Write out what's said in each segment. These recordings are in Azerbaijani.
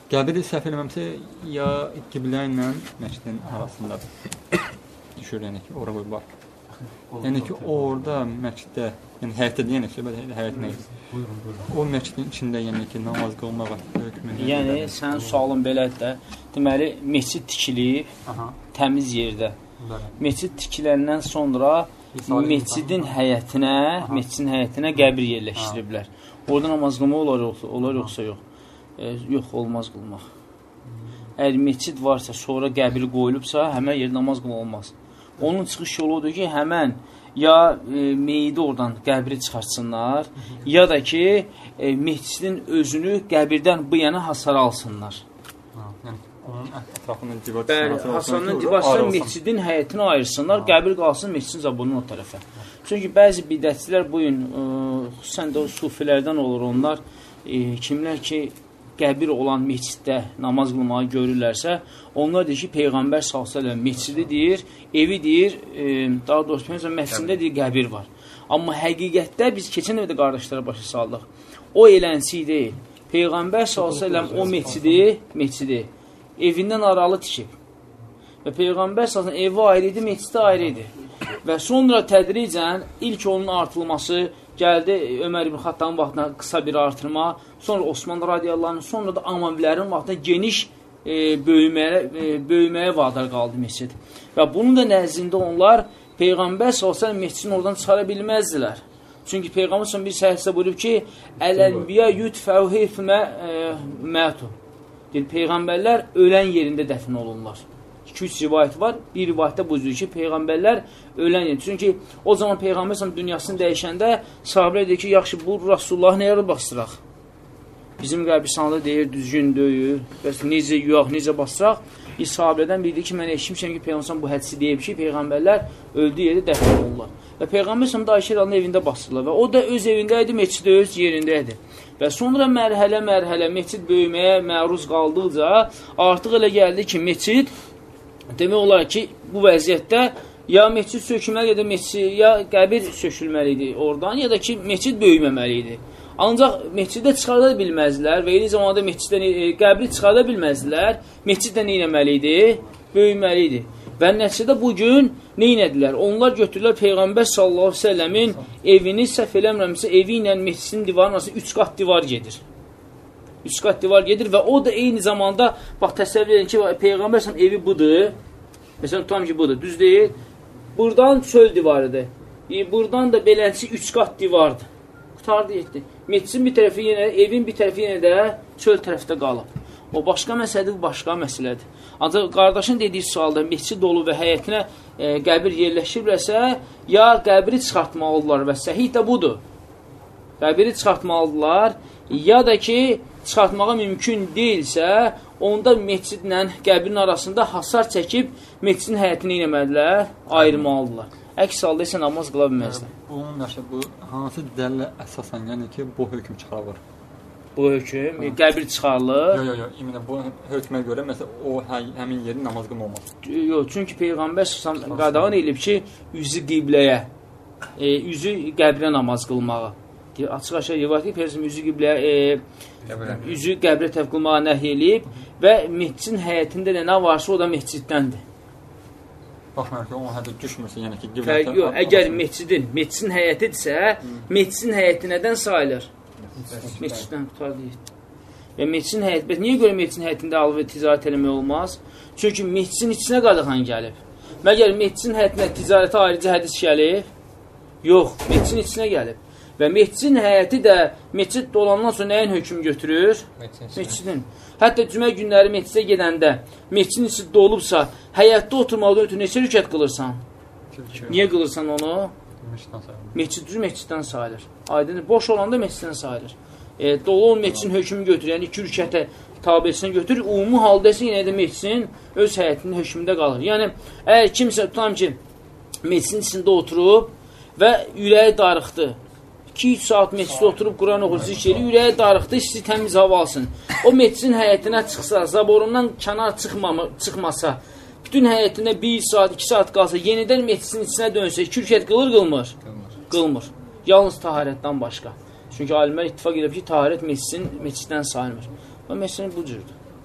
Qəbir səhv eləməmsə, ya qiblə ilə məscidin arasında düşür, yəni ki, ora qoyub var. Yəni ki, orada məsciddə, yəni həyətdə deyən söhbət həyət nə idi? O məscidin içində yəni ki, namaz qılmağa hökmü. Yəni sənin sualın belədir də. Deməli, məscid tikilib təmiz yerdə. Məscid tikiləndən sonra məscidin həyətinə qəbir yerləşdiriblər. Orada namaz qılmaq olar yoxsa yox? Yox, olmaz qılmaq. Əgər məscid varsa, sonra qəbir qoyulubsa, həmən yer namaz qılmaq olmaz. Onun çıxış yolu odur ki, həmən ya meyidi oradan qəbri çıxartsınlar, ya da ki, məscidin özünü qəbirdən bu yana hasara alsınlar. Onun ətrafının divar Hasanın divarı məscidin həyətinə ayırsınlar, qəbir qalsın məscidin zabunun o tərəfə. Çünki bəzi bidətçilər bugün, xüsusən də o sufilərdən olur onlar, kimlər ki, qəbir olan məsciddə namaz qılmağı görürlərsə, onlar deyir ki, Peyğəmbər s.ə.v məscidi deyir, evi deyir, daha doğrusu məscidində deyir, qəbir var. Amma həqiqətdə biz keçən evdə qardaşlara başa saldıq. O elənsi deyil. Peyğəmbər s.ə.v o məscidi evindən aralı tikib. Və Peyğəmbər s.ə.v evi ayrı idi, məscidi ayrı idi. Və sonra tədricən ilk onun artılması gəldi Ömər ibn Xattabın vaxtına qısa bir artırma, sonra Osman radiyallahu anh, sonra da Amavilərin vaxtına geniş böyüməyə vadar qaldı məscid. Və bunun da nəzdində onlar Peyğəmbər s.ə.v məscidini oradan çıxara bilməzdilər. Çünki Peyğəmbər s.ə.v bir səhifədə buyurub ki, Əl-ənbiya yudfəu heyfmə mətu. Peyğəmbərlər ölən yerində dəfn olunlar. 2-3 rivayət var. Bir rivayətdə bu cür ki, Peyğəmbərlər ölən yerində. Çünki o zaman Peyğəmbər s.ə.v dünyasını dəyişəndə sahabələr deyir ki, yaxşı, bu Rasulullah nəyə basdıraq? Bizim qəbristanlıda deyir, düzgün döyür, necə yox, necə basdıraq? Sahabələrdən biri ki, mən eşitmişəm ki, Peyğəmbər bu hədisi deyib ki, Peyğəmbərlər öldüyü yerdə dəfn olunurlar. Və Peyğəmbər s.ə.v da Ayşə rəziyallahu evində basdırırlar və o da öz evində idi, məscid öz yerində idi. Və sonra mərhələ məscid böyüməyə məruz qaldıqca artıq elə gəldi ki, məscid demək olar ki, bu vəziyyətdə ya məscid sökülməlidir, ya qəbir sökülməlidir oradan, ya da ki, məscid böyüməməlidir. Ancaq məsciddə çıxarda bilməzlər və eyni zamanda qəbri çıxarda bilməzlər, məscid də nə etməlidir? Böyüməlidir. Və nəticədə bugün nə etdilər? Onlar götürürlər Peyğəmbər s.ə.v-in evini səhv eləmirəmsə, evi ilə məscidin divarının arasında 3 qat divar gedir. 3 qat divar gedir və o da eyni zamanda, bax, təsəvvür edin ki, Peyğəmbər s.ə.v evi budur. Məsələn, tutam ki, budur, düz deyil. Buradan çöl divarıdır. Buradan da belənçi 3 qat divardır. Qutardı, yetdi. Məscidin bir tərəfi yenə, evin bir tərəfi yenə də çöl tərəfdə qalıb. O başqa məsələdir, bu başqa məsələdir. Ancaq qardaşın dediyi sualda məscid dolu və həyətinə qəbir yerləşirlərsə, ya qəbri çıxartmalıdırlar və səhih də budur. Qəbiri çıxartmalıdırlar, ya da ki, çıxartmağa mümkün deyilsə, onda məscidlə qəbrin arasında hasar çəkib məscidin həyətini eləmədilər, ayırmalıdırlar. Əks halda isə namaz qıla bilməzlər. Bu hansı dəllə əsasən, yəni ki, bu hökm çıxarılır? Bu hökm, qəbir çıxarılır. Yox, bu hökmə görə, məsələn, o həmin yerin namaz qılma olmaz. Yox, çünki Peyğəmbər qadağan edib ki, üzü qibləyə, üzü qəbrə namaz qılmağa. Açıq-aşağı rivayət edib, Peyğəmbər üzü qibləyə, üzü qəbrə təvq qılmağa nəhy eləyib və məscidin həyətində nə varsa, o da məsciddəndir. Baxmayaraq ki, o hədə düşmürsə, yəni ki, qiblə... Yox, əgər məscidin həyətidirsə, məscidin həyəti nədən sayılır? Məsciddən qutardı. Və məscidin həyəti, niyə görə məscidin həyətində alıb və ticarət eləmək olmaz? Çünki məscidin içinə qadağan gəlib. Məgər məscidin həyətinə ticarətə ayrıca hədis gəlib? Yox, məscidin içinə gəlib. Və məscidin həyəti də məscid dolandan sonra nəyin hökm götürür? Məscidin. Hətta cümə günləri məscidə gedəndə məscidin içi dolubsa, həyətdə oturmalıdan ötürü neçə rükət qılırsan? Niyə qılırsan onu? Məscid düz məsciddən sayılır. Aydın, boş olanda məsciddən sayılır. Dolu olan məscidin hökmü götürür, yəni 2 rükətə tabiəsini götürür, ümumi halda isə yenə də məscidin öz həyətinin hökmündə qalır. Yəni, əgər kimsə tutam ki, məscidin içində oturub və ürəyi darıxdı, 2-3 saat məsciddə oturub Quran oxur, zikr eləyir, ürəyi darıxdı, istəyir təmiz hava alsın. O məscidin həyətinə çıxsa, zaborundan kənar çıxmasa, bütün həyətində 1 saat, 2 saat qalsa, yenidən məscidin içinə dönsə, 2 rükət qılır? Qılmır. Yalnız taharətdən başqa. Çünki alimlər ittifaq edib ki, taharət məsciddən sayılmır. Və məscidin bu cürdür.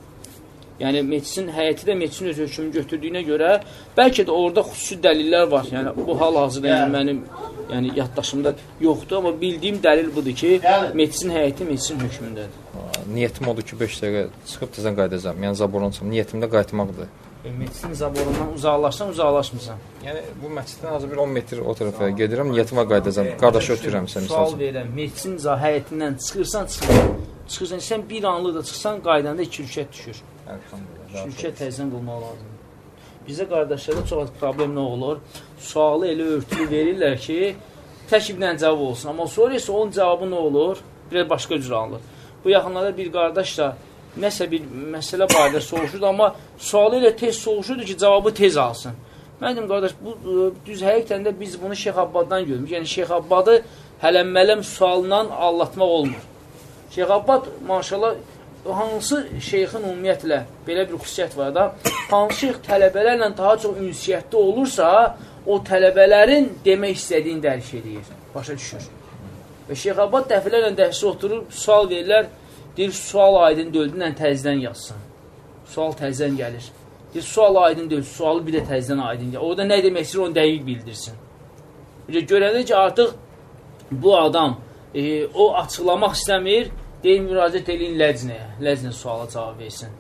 Yəni, meclisin həyəti də meclisin öz hökmünü götürdüyünə görə, bəlkə də orada xüsusi dəlillər var. Yəni, bu hal-hazırda mənim yaddaşımda yoxdur, amma bildiyim dəlil budur ki, meclisin həyəti meclisin hökmündədir. Niyyətim odur ki, 5 dəqiqə çıxıb tezən qayıdacağım. Yəni, zaborun çıxım. Niyyətim də qayıtmaqdır. Meclisin zaborundan uzaqlaşmısan. Yəni, bu məsciddən azı bir 10 metr o tərəfə gedirəm, niyyətim var qayıdacağam. Qardaşı ötürürəm sən. Sual verirəm, meclisin həyətindən çıxırsan, çıxırsan, sən bir anlıq da çıxsan, qaydanda 2 rükət düşür. 2 rükət təzdən qılmaq lazımdır. Bizə qardaşlarda çox az problem nə olur? Sualı elə örtülü verirlər ki, tək bir dənə cavab olsun. Amma sonra isə onun cavabı nə olur? Bir başqa cür alınır. Bu yaxınlarda bir qardaş da nəsə bir məsələ barədə soruşurdu, amma sualı ilə tez soruşurdu ki, cavabı tez alsın. Mən dedim, qardaş, bu düz həqiqətən də biz bunu Şeyx Abbaddan görmüş. Yəni, Şeyx Abbadı hələm-mələm sualından anlatmaq olmur. Şeyx Abbad, maşallah, hansı şeyxin ümumiyyətlə, belə bir xüsusiyyət var da, hansı şeyx tələbələrlə daha çox ünsiyyətdə olursa, o tələbələrin demək istədiyini dərk edir, başa düşür. Və Şeyx Abbad dəfələrlə dərsə oturur, sual verirlər, deyir, sual aydın döldündən təzdən yazsın. Sual təzdən gəlir. Deyir, sual aydın döldü, sualı bir də təzdən aydın gəlir. Orada nə demək istəyir, onu dəqiq bildirsin. Görəndə ki, artıq bu adam o açıqlamaq istəmir, deyir, müraciət eləyin ləcnəyə, ləcnə suala cavab versin.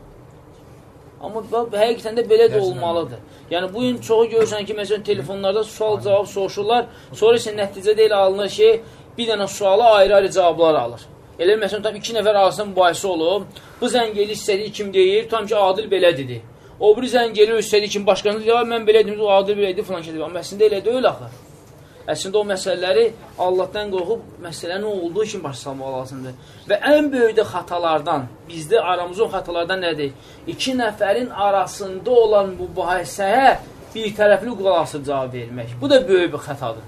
Amma həqiqətən də belə də olmalıdır. Yəni, bu gün çoxu görürsən ki, məsələn, telefonlarda sual-cavab soruşurlar, sonra isə nəticə deyil alınır ki, bir dənə suala ayrı-ayrı cavablar alır. Elə məsələn, tam 2 nəfər arasında mübahisə olub, bu zəngeli istədiyi kim deyir, tam ki, Adil belə dedi. O biri zəngeli istədiyi kim başqasını deyir, mən belə dedim, o Adil belə dedi, filan ki, amma əslində elə deyil axı. Əslində o məsələləri Allahdan qorxub, məsələ nə olduğu üçün başa salmaq lazımdır. Və ən böyük də xatalardan, bizdə aramızda o xatalardan nədir? 2 nəfərin arasında olan mübahisəyə bir tərəfli qulasıb cavab vermək. Bu da böyük bir xətadır.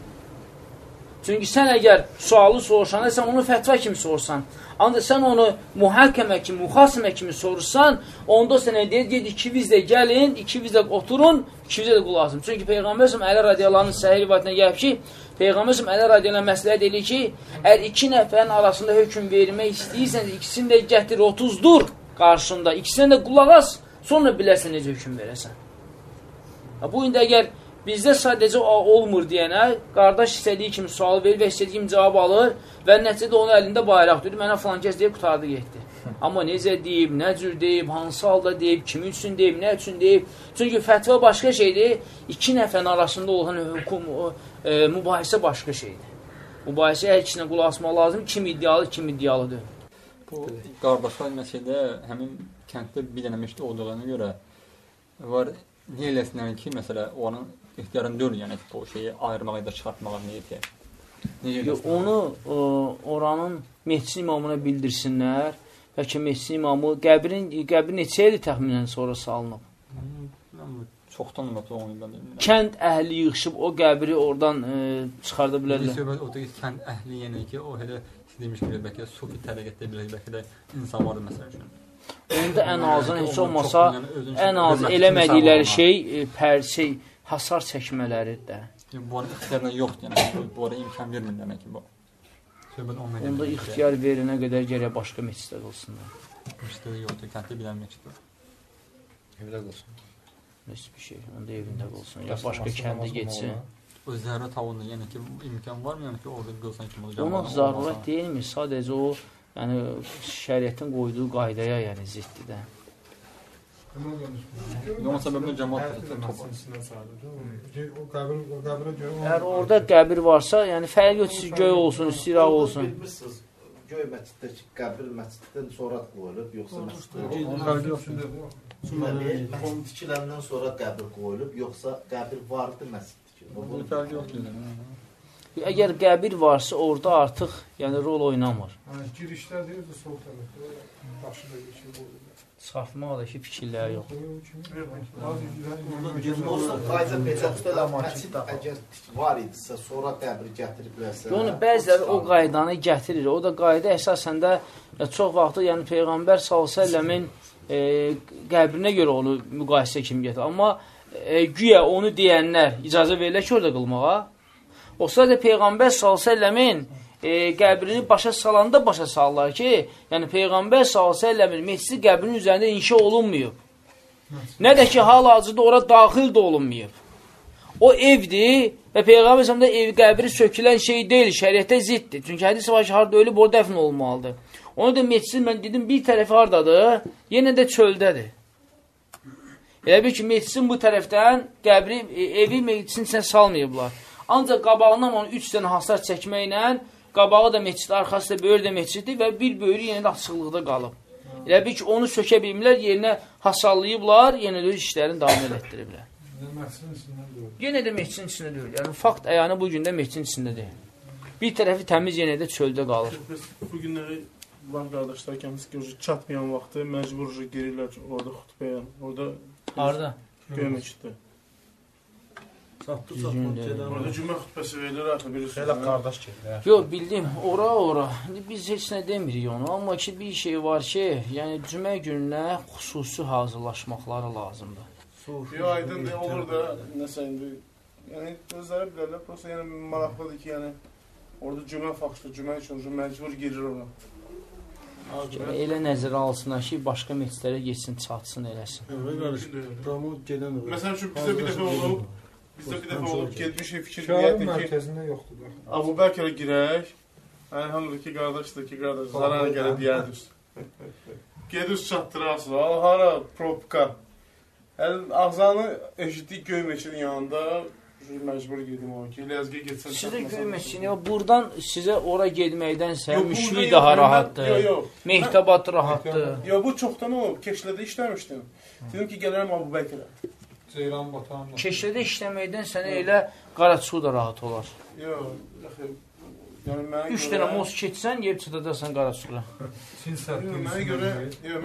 Çünki sən əgər sualı soruşanda, sən onu fətva kimi sorsan, ancaq sən onu mühəkəmə kimi, müxasimə kimi soruşsan, onda sənə deyir, ged ikiniz də gəlin, ikiniz də oturun, ikiniz də qulasın. Çünki Peyğəmbər Əli radiyalarının səhih rivayətinə gəlib ki, Peyğəmbər Əli radiyalarının məsləhət edir ki, əgər 2 nəfərin arasında hökm vermək istəyirsəniz, ikisini də gətir, 30 dur qarşında, ikisini də qulaq as, sonra bilərsən necə hökm verəsən. Bu indi əgər bizdə sadəcə olmur deyənə, qardaş istədiyi kimi sual verir və istədiyi kimi cavab alır və nəticədə onun əlində bayraq deyir, mənə filan kəs deyib, qutardı, getdi. Amma necə deyib, nə cür deyib, hansı halda deyib, kimin üçün deyib, nə üçün deyib. Çünki fətva başqa şeydir, 2 nəfərin arasında olan mübahisə başqa şeydir. Mübahisə hər ikisinə qulaq asmaq lazım, kim iddialı, kim iddialı deyil. Bu qardaşlar məsələdə həmin kənddə bir dənə məşqdə olduğuna görə var, niyə eləsinlər ki, məsələ onun ixtiyarını deyil, yəni o şeyi ayırmağa ya da çıxartmağa niyyət onu oranın meclisin imamına bildirsinlər. Bəlkə meclisin imamı qəbri neçə ildir təxminən sonra salınıb? Çoxdan olmaqda 10 ildən deyim. Kənd əhli yığışıb o qəbri oradan çıxarda bilərlər. Söhbət o da kənd əhli yəni ki, o elə demiş ki, bəlkə sufi tərəqətdə bəlkə də insan vardır məsəl üçün. Onda ən azından heç olmasa, ən az eləmədikləri şey, hasar çəkmələridir də. Bu arada ixtiyarına yoxdur, yəni bu arada imkan vermir demək ki, bu. Onda ixtiyar verinə qədər gərək başqa meclisdə qılsınlar. Meclisdə yoxdur, kənddə bilən meclisdə. Evdə qılsın. Heç bir şey, onda evində qılsın. Ya başqa kəndə geçsin. O zərurət halında, yəni ki, imkan varmı, yəni ki, orada qılsan kim olacaq? Ona zərurət deyilmi? Sadəcə o, yəni şəriətin qoyduğu qaydaya yəni ziddir də. Yoxsa səbəblə cəmaət Əgər orada qəbir varsa, yəni fərq yox, siz göy olsun, istiraq olsun. Bilmirsiniz, göy məsciddəki qəbir məsciddən sonra qoyulub, yoxsa məscid tikiləndən sonra qəbir qoyulub, yoxsa qəbir vardı məscid tikilib? Bu fərq yoxdur. Əgər qəbir varsa, orada artıq yəni rol oynamır. Girişlər deyir, sol tərəfdə, başı da geçir qoyulur. Çıxartmaqdakı fikirləri yox. Olsa qayda belə məscid əgər var idisə, sonra qəbir gətiriblərsə. Yəni bəziləri o qaydanı gətirir. O da qayda əsasən də çox vaxtı yəni Peyğəmbər s.ə.v-in qəbrinə görə onu müqayisə kimi gətirir. Amma güya onu deyənlər icazə verirlər ki, orada qılmağa. O sadəcə Peyğəmbər s.ə.v-in qəbrini başa salanda başa salırlar ki, yəni Peyğəmbər s.ə.v-in meclisi qəbrinin üzərində inşa olunmuyub. Nə də ki, hal-hazırda ora daxil də olunmayıb. O evdir və Peyğəmbər s.ə.v-də ev qəbri sökülən şey deyil, şəriətə ziddir. Çünki hədis var ki, harada ölüb, orada dəfn olmalıdır. Onu da meçisin, mən dedim, bir tərəfi haradadır, yenə də çöldədir. Elə bir ki, meçisin bu tərəfdən qəbri, evi meçisin içine salmayıblar. Ancaq qabağından onu 3 dənə hasar çəkməklə, qabağı da meçid, arxası da böyür də meçiddir və bir böyrü yenə də açıqlıqda qalıb. Elə bir ki, onu sökə bilmirlər, yerinə hasarlayıblar, yenə də öz işlərini davam elətdiriblər. Yenə də meçidin içində deyil. Yəni, fakt əyanı bu gün də meçidin içində deyil. Bir tərəfi təmiz yenə də çöldə qalır. Bu günləri var qardaşlar ki, çatmayan vaxtı məcbur girirlər orada xutbəyə. Orada Göyməçiddə. Orada cümə xutbəsi verilir, axı birisi. Elə qardaş gedir. Yox, bildim, ora. Biz heç nə demirik onu. Amma ki, bir şey var ki, yəni cümə gününə xüsusi hazırlaşmaqları lazımdır. Yox, aydın olur da, nəsə indi. Yəni, özləri bilərlər, prosta yəni maraqlıdır ki, yəni orada cümə faxtdır, cümə üçün məcbur girir ona. Elə nəzərə alsınlar ki, başqa meçidlərə geçsin, çatsın, eləsin. Məsələn üçün, bizdə bir dəfə olub, getmişik fikir Şəhərin mərkəzində yoxdur. Abu Bəkirə girək, hamıdır ki, qardaşdır ki, zarana gələ deyərdiniz. Gediz çatdırasın, hara, propka. Ağzanı eşitdik Göyməçinin yanında, məcbur gedim o ki, Ləzgiyə getsən. Sizə Göyməçin, buradan sizə ora gedməkdənsə, Müşvi daha rahatdır, Mehtabat rahatdır. Yox, bu çoxdan olub, Keşlədə işləmişdim. Dedim ki, gələrəm Abu Bəkirə. Ceyran Batanla. Keşlədə işləməkdən sənə elə Qaraçu da rahat olar. Yox, yəni 3 dənə most keçsən, yeb çıxacaqsan Qaraçuya. Mənə görə,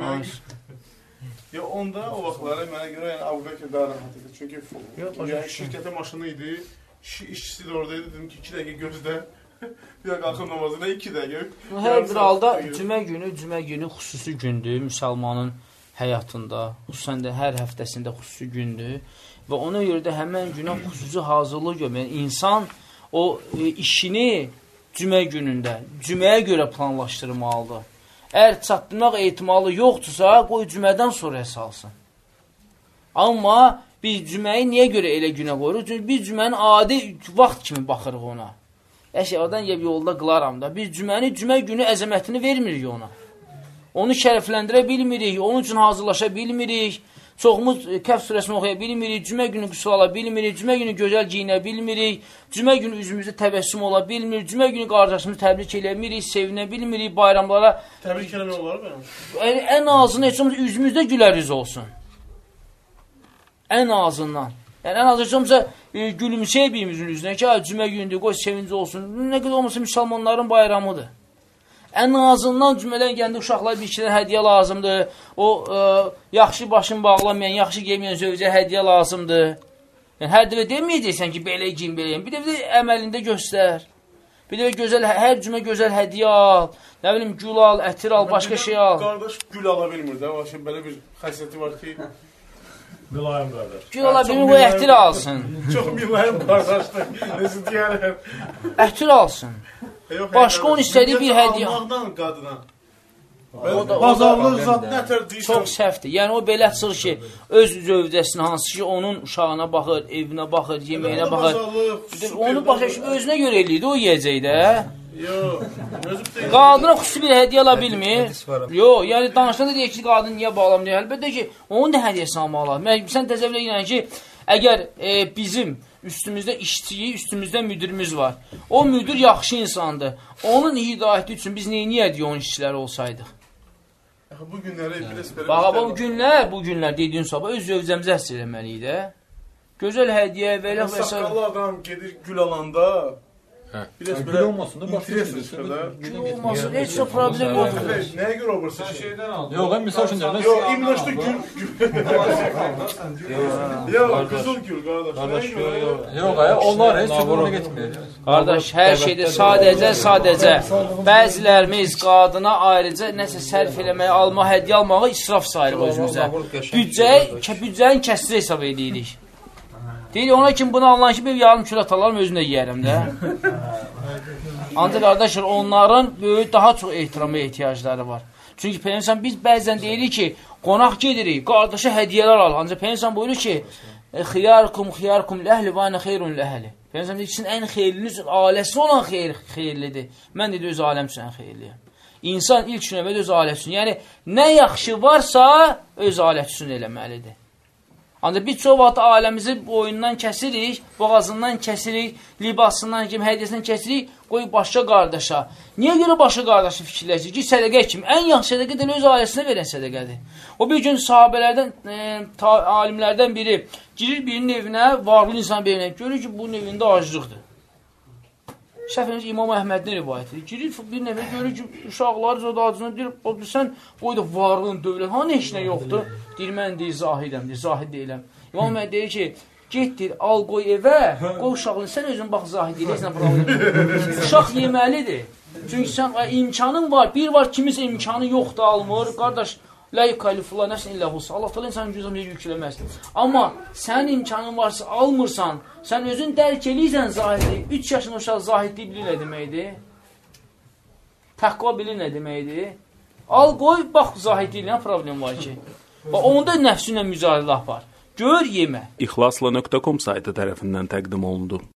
ya onda o vaxtları mənə görə yəni Abu Bəkir daha rahat idi. Çünki yəni, şirkətə maşını idi, işçisi də oradaydı. Dedim ki, 2 dəqiqə gözlə, bir də qalxın namazına 2 dəqiqə. Hər bir halda cümə günü xüsusi gündür müsəlmanın həyatında, xüsusən də hər həftəsində xüsusi gündür və ona görə də həmən günə xüsusi hazırlıq görməyən insan o işini cümə günündə, cüməyə görə planlaşdırmalıdır. Əgər çatdırmaq ehtimalı yoxdursa, qoy cümədən sonra salsın. Amma biz cüməyi niyə görə elə günə qoyuruq? Çünki biz cümənin adi vaxt kimi baxırıq ona. Əşyadan yolda qılaram da. Biz cümə günü əzəmətini vermirik ona. Onu şərəfləndirə bilmirik, onun üçün hazırlaşa bilmirik. Çoxumuz Kəf surəsini oxuya bilmirik, cümə günü qüsul ala bilmirik, cümə günü gözəl giyinə bilmirik, cümə günü üzümüzdə təbəssüm ola bilmirik, cümə günü qardaşımızı təbrik eləmirik, sevinə bilmirik, bayramlara. Təbrik eləmək olar mı? Ən azından heç olmasa üzümüzdə gülər yüz olsun. Ən azından. Yəni, ən azından gülümsəyə birimizin üzünə ki, cümə günüdür, qoy sevinci olsun. Nə qədər olmasa müsəlmanların bayramıdır. Ən azından cümədən gəndə uşaqlar bir ikilər hədiyə lazımdır. O, yaxşı başını bağlamayan, yaxşı geyməyən zövcə hədiyə lazımdır. Yəni, hər dəfə deməyəcəksən ki, belə giyin, belə giyin. Bir də əməlində göstər. Bir də gözəl, hər cümə gözəl hədiyə al. Nə bilim, gül al, ətir al, başqa şey al. Qardaş gül ala bilmir də. Belə bir xəsiyyəti var ki... Mülayim qardaş. Gül ala bilmir, bu ətir alsın. Çox mülayim qardaşdır. Nəsə deyərəm. Ətir alsın. Başqa onun istədiyi bir hədiyə. Almaqdan qadına. Bazarlıq zat nətər deyirsən? Çox səhvdir. Yəni, o belə çıxır ki, öz zövcəsinə, hansı ki, onun uşağına baxır, evinə baxır, yeməyinə baxır. Onu başa özünə görə eləyir, o yiyəcək də. Qadına xüsusi bir hədiyə ala bilmir. Yox, yəni danışdan da deyək ki, qadın niyə bağlam deyək. Əlbəttə ki, onun da hədiyəsini almalı. Sən təzəvvür edirəm ki, əgər bizim üstümüzdə işçiyi, üstümüzdə müdürümüz var. O müdür yaxşı insandır. Onun hidayəti üçün biz neyniyyədik onun işçiləri olsaydıq? Bu günləri biraz belə... Bax, bu günlər dediyin sabah öz zövcəmizə həsr eləməliyik də. Gözəl hədiyə və elə... Saqqallı adam gedir gül alanda... Gül olmasın da, başqa şeydir. Gül olmasın, heç də problem yoxdur. Nəyə görə olursa şeydən aldım. Yox, misal üçün deyirəm. Yox, imlaşda gül. Yox, qızıl gül, qardaş. Yox, onlar heç cümlə getmir. Qardaş, hər şeydə sadəcə bəzilərimiz qadına ayrıca nəsə sərf eləməyə, alma, hədiyə almağı israf sayırıq özümüzə. Büdcənin kəsri hesab edirik. Deyir, ona kim bunu alınan ki, bir yarım kilo atalarım özünə yiyərəm də. Ancaq qardaşlar, onların böyük daha çox ehtirama ehtiyacları var. Çünki Peyğəmbər biz bəzən deyirik ki, qonaq gedirik, qardaşa hədiyyələr al. Ancaq Peyğəmbər buyurur ki, xiyarkum ləhli və ana xeyrun ləhli. Peyğəmbər deyir ki, sizin ən xeyirliniz ailəsi olan xeyirlidir. Mən dedi, öz aləm üçün ən xeyirliyəm. İnsan ilk növbədə öz ailəsi üçün. Yəni, nə yaxşı varsa, öz ailəsi üçün eləməlidir. Ancaq bir çox vaxt ailəmizi boyundan kəsirik, boğazından kəsirik, libasından, hədiyyəsindən kəsirik, qoyub başqa qardaşa. Niyə görə başqa qardaşı fikirləşir ki, sədəqə kim? Ən yaxşı sədəqə də öz ailəsinə verən sədəqədir. O bir gün sahabələrdən, alimlərdən biri girir birinin evinə, varlı insan bir evinə, görür ki, bunun evində acılıqdır. Şəfimiz İmam Əhmədin rivayətidir. Girir bir nəfər görür ki, uşaqları zodacına deyir, sən qoyda varlığın, dövlət, hanı heç nə yoxdur? Deyir, mən deyir, zahidəm, deyir, zahid deyiləm. İmam Əhməd deyir ki, get deyir, al qoy evə, qoy uşaqlını, sən özün bax zahid deyil, heç nə problem. Uşaq yeməlidir. Çünki sən imkanın var, bir var kimisə imkanı yoxdur, almır. Qardaş, la yukallifullah nəfsən illə husa. Allah təala insanın gücünə yükləməz. Amma sənin imkanın varsa almırsan, sən özün dərk eləyirsən zahidliyi. 3 yaşında uşaq zahidliyi bilir nə deməkdir? Təqva bilir nə deməkdir? Al qoy, bax zahidliyi nə problem var ki? Onda nəfsünlə mücadilə var. Gör, yemə. İxlasla.com saytı tərəfindən təqdim olundu.